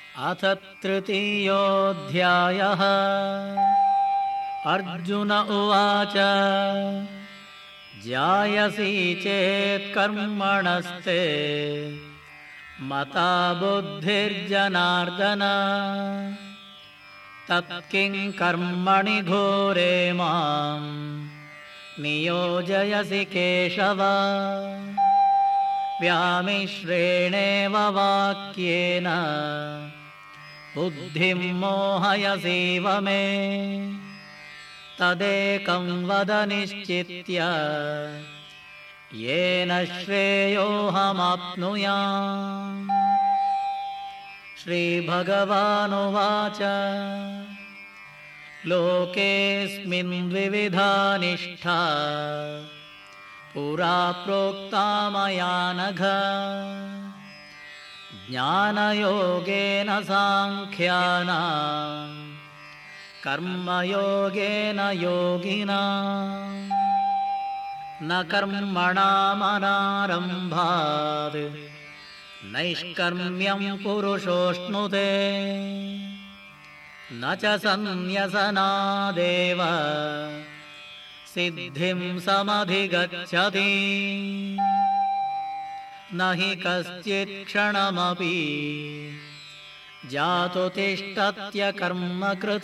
अथ तृतीयोऽध्यायः। अर्जुन उवाच जायसी चेत् कर्मणस्ते मता बुद्धिर्जनार्दन तत्किं कर्मणि घोरे मां नियोजयसि केशव। व्यामिश्रेणेव वाक्येन बुद्धिं मोहयसीव मे। तदेकं वद निश्चित्य येन श्रेयोऽहमाप्नुयाम्। श्रीभगवानुवाच लोकेऽस्मिन् द्विविधा निष्ठा पुरा प्रोक्ता मया नघ। ज्ञानयोगेन साङ्ख्यानां कर्मयोगेन योगिनां। न कर्मणामनारम्भात् नैष्कर्म्यं पुरुषोऽश्नुते न च सन्न्यसनादेव सिद्धिं समधिगच्छति। न हि कश्चित् क्षणमपि जातु तिष्ठत्य कर्मकृत्।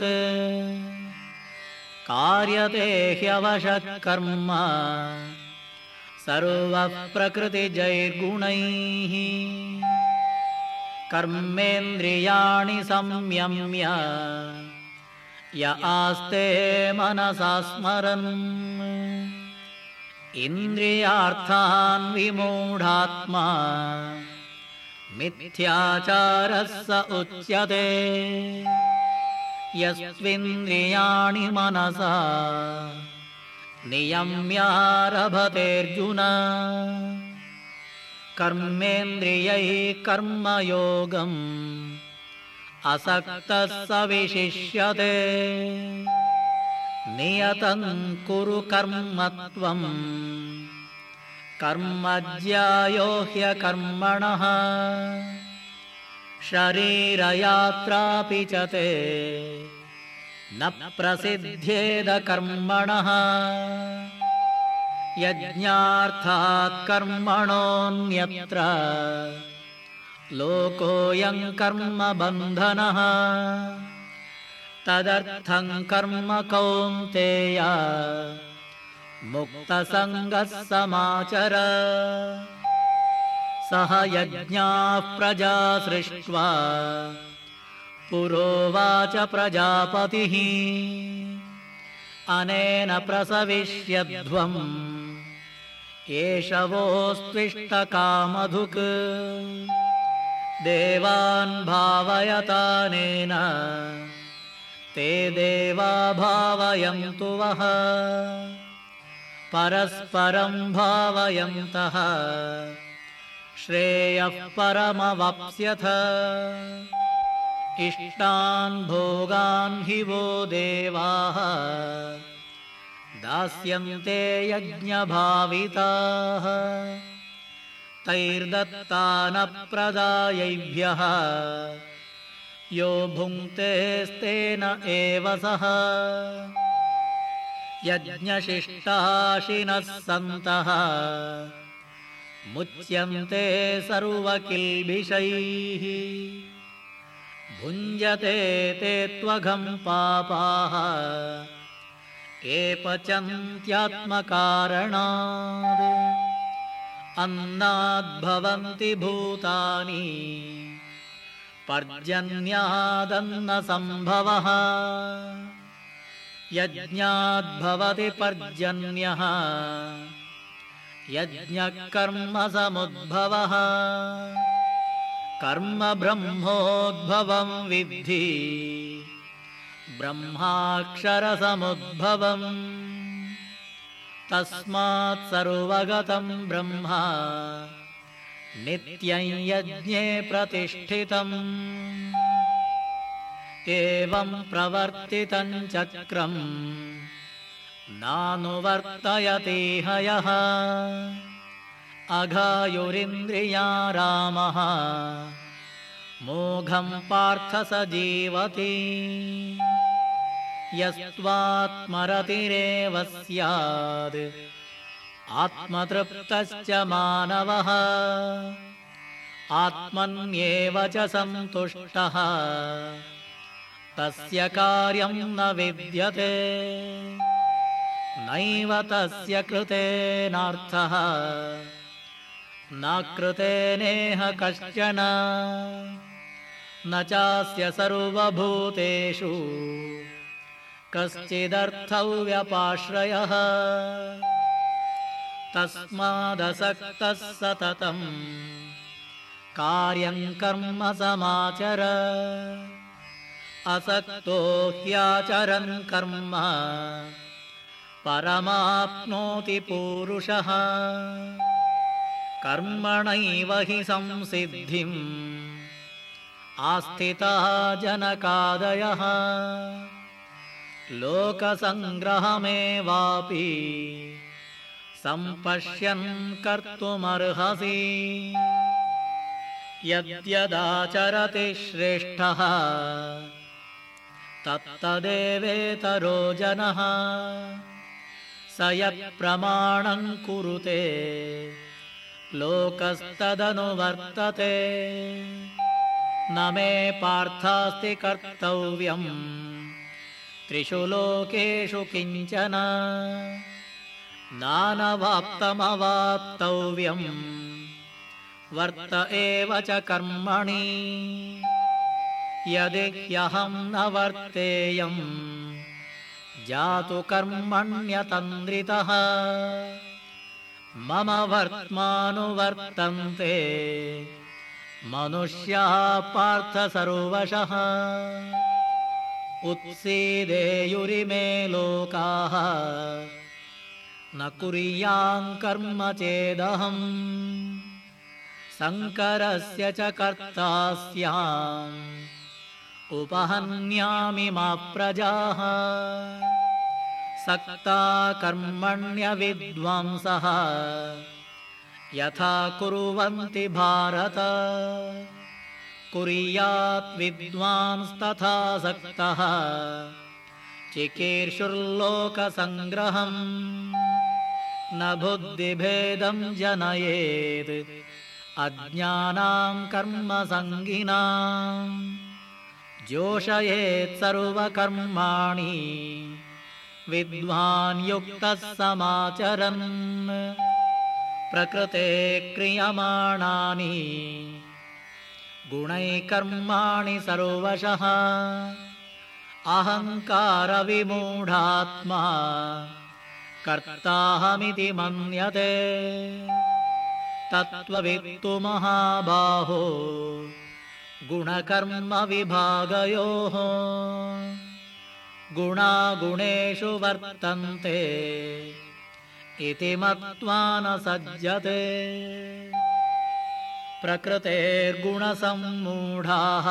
कार्यते ह्यवशः कर्म सर्वः प्रकृतिजैर्गुणैः। कर्मेन्द्रियाणि संयम्य य आस्ते मनसा स्मरन् इन्द्रियार्थान् विमूढात्मा मिथ्याचारः स उच्यते। यस्त्विन्द्रियाणि मनसा नियम्यारभतेऽर्जुन कर्मेन्द्रियैः कर्मयोगम् असक्तः स विशिष्यते। नियतं कुरु कर्म त्वं कर्म ज्यायो ह्यकर्मणः। शरीरयात्रापि च ते न प्रसिद्ध्येद कर्मणः। यज्ञार्थात् कर्मणोऽन्यत्र लोकोऽयं कर्म बन्धनः। तदर्थं कर्म कौन्तेय मुक्तसङ्गः समाचर। सह यज्ञाः प्रजा सृष्ट्वा पुरोवाच प्रजापतिः अनेन प्रसविष्यध्वम् एष वोस्त्विष्टकामधुक्। देवान् भावयतानेन ते देवा भावयन्तु वः। परस्परं भावयन्तः श्रेयः परमवाप्स्यथ। इष्टान् भोगान् हि वो देवाः दास्यन्ते यज्ञभाविताः। तैर्दत्तानप्रदायैभ्यः यो भुङ्क्तेस्तेन एव सः। यज्ञशिष्टाशिनः सन्तः मुच्यन्ते सर्वकिल्बिषैः। भुञ्जते ते त्वघं पापाः ये पचन्त्यात्मकारणात्। अन्नाद्भवन्ति भूतानि पर्जन्यादन्नसम्भवः। यज्ञाद्भवति पर्जन्यः यज्ञकर्मसमुद्भवः। कर्म ब्रह्मोद्भवं विद्धि ब्रह्माक्षरसमुद्भवम्। तस्मात् सर्वगतं ब्रह्म नित्यं यज्ञे प्रतिष्ठितम्। एवं प्रवर्तितं चक्रम् नानुवर्तयतीह यः। अघायुरिन्द्रिया रामः मोघं पार्थ स जीवति यस्त्वात्मरतिरेव स्यात् आत्मतृप्तश्च मानवः आत्मन्येव च सन्तुष्टः तस्य कार्यं न विद्यते नैव तस्य कृतेनार्थः न कृतेनेह कश्चन न चास्य सर्वभूतेषु कश्चिदर्थव्यपाश्रयः तस्मादसक्तः सततं कार्यं कर्म समाचर असक्तो ह्याचरन् कर्म परमाप्नोति पूरुषः कर्मणैव हि संसिद्धिम् आस्थितः जनकादयः लोकसङ्ग्रहमेवापि सम्पश्यन् कर्तुमर्हसि यद्यदाचरति श्रेष्ठः तत्तदेवेतरो जनः स यत्प्रमाणं कुरुते लोकस्तदनुवर्तते न मे पार्थास्ति कर्तव्यं त्रिषु लोकेषु किञ्चन नानवाप्तमवाप्तव्यं वर्त एव च कर्मणि यदि ह्यहं न वर्तेयं जातु कर्मण्यतन्द्रितः मम वर्त्मानुवर्तन्ते मनुष्याः पार्थ सर्वशः उत्सीदेयुरिमे लोकाः न कुर्यां कर्म चेदहम् शङ्करस्य च कर्ता स्याम् उपहन्यामि मा प्रजाः सक्ता कर्मण्यविद्वांसः यथा कुर्वन्ति भारत कुर्यात् विद्वांस्तथा सक्तः चिकीर्षुर्लोकसङ्ग्रहम् न बुद्धिभेदं जनयेत् अज्ञानां कर्मसङ्गिनां जोषयेत् सर्वकर्माणि विद्वान् युक्तः समाचरन् प्रकृते क्रियमाणानि गुणैः कर्माणि सर्वशः अहङ्कारविमूढात्मा कर्ताहमिति मन्यते तत्त्ववित्तु महाबाहो गुणकर्मविभागयोः गुणागुणेषु वर्तन्ते इति मत्वा न सज्जते प्रकृतेर्गुणसम्मूढाः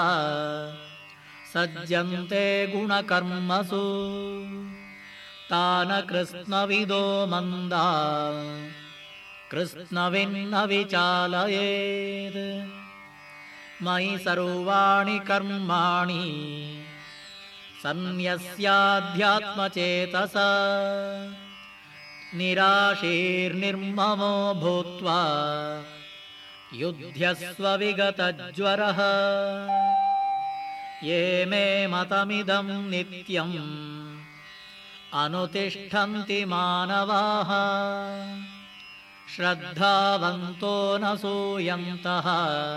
सज्जन्ते गुणकर्मसु तान् कृत्स्नविदो मन्दा कृत्स्नविन्न विचालयेत् मयि सर्वाणि कर्माणि सन्न्यस्याध्यात्मचेतसा निराशीर्निर्ममो भूत्वा युध्यस्व विगतज्वरः ये मे मतमिदं नित्यम् अनुतिष्ठन्ति मानवाः श्रद्धावन्तो न सूयन्तः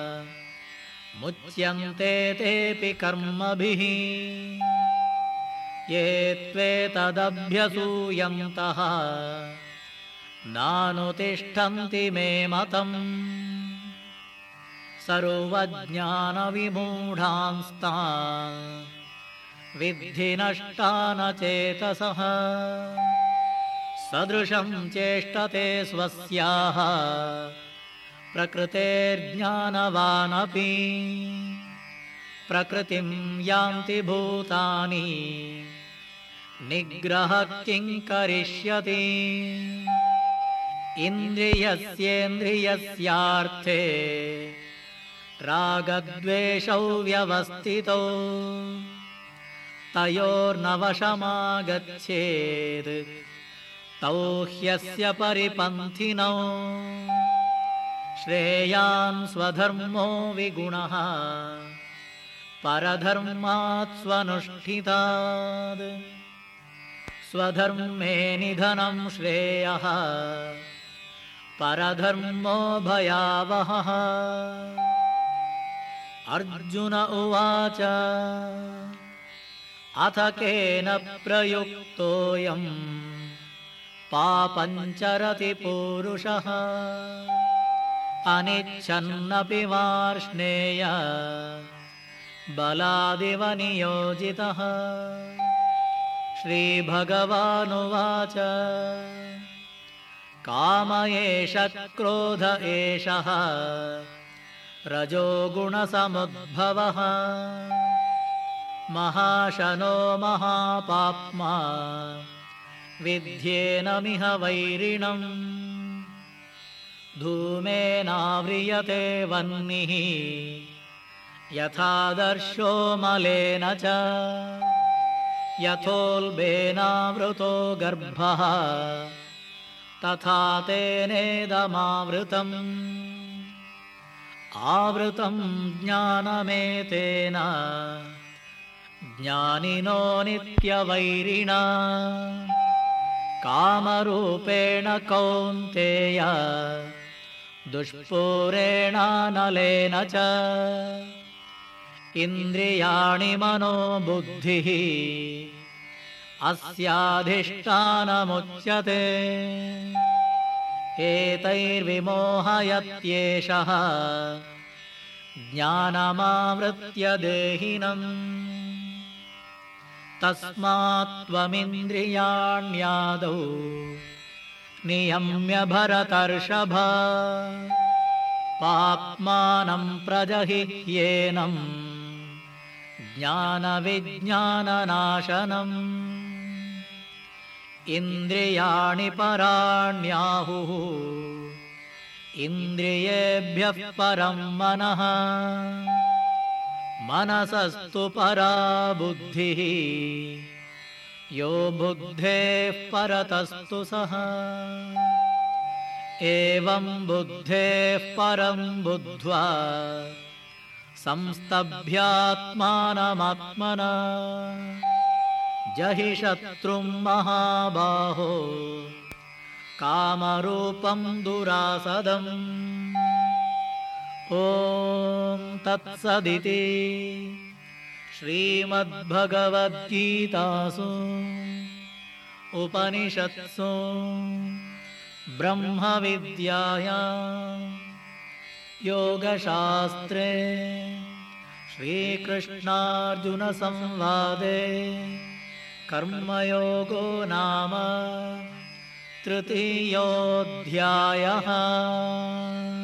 मुच्यन्ते तेऽपि कर्मभिः ये त्वेतदभ्यसूयन्तः नानुतिष्ठन्ति मे मतम् सर्वज्ञानविमूढांस्तान् विद्धि नष्टान् चेतसः सदृशं चेष्टते स्वस्याः प्रकृतेर्ज्ञानवानपि प्रकृतिं यान्ति भूतानि निग्रहः किं करिष्यति इन्द्रियस्येन्द्रियस्यार्थे रागद्वेषौ व्यवस्थितौ तयोर्नवशमागच्छेत् तौ ह्यस्य परिपन्थिनौ श्रेयान् स्वधर्मो विगुणः परधर्मात् स्वनुष्ठितात् स्वधर्मे निधनं श्रेयः परधर्मो भयावहः। अर्जुन उवाच अथ केन प्रयुक्तोऽयं पापञ्चरति पूरुषः अनिच्छन्नपि वार्ष्णेय बलादिव नियोजितः। श्रीभगवानुवाच काम एष क्रोध एषः रजोगुणसमुद्भवः महाशनो महापाप्मा विद्येनमिह वैरिणम् धूमेनाव्रियते वह्निः यथादर्शो मलेन च यथोल्बेनावृतो गर्भः तथा तेनेदमावृतम् आवृतं ज्ञानमेतेन ज्ञानिनो नित्यवैरिणा कामरूपेण कौन्तेय दुष्पूरेणानलेन च इन्द्रियाणि मनो बुद्धिः अस्याधिष्ठानमुच्यते एतैर्विमोहयत्येषः ज्ञानमावृत्य देहिनम् तस्मात् त्वमिन्द्रियाण्यादौ नियम्य भरतर्षभ पाप्मानं प्रजहिह्येनम् ज्ञानविज्ञाननाशनम् इन्द्रियाणि पराण्याहुः इन्द्रियेभ्यः परं मनः मनसस्तु परा बुद्धिः यो बुद्धेः परतस्तु सः एवं बुद्धेः परं बुद्ध्वा संस्तभ्यात्मानमात्मना जहि शत्रुं महाबाहो कामरूपं दुरासदम् ॐ तत्सदिति श्रीमद्भगवद्गीतासु उपनिषत्सु ब्रह्मविद्यायां योगशास्त्रे श्रीकृष्णार्जुनसंवादे कर्मयोगो नाम तृतीयोऽध्यायः।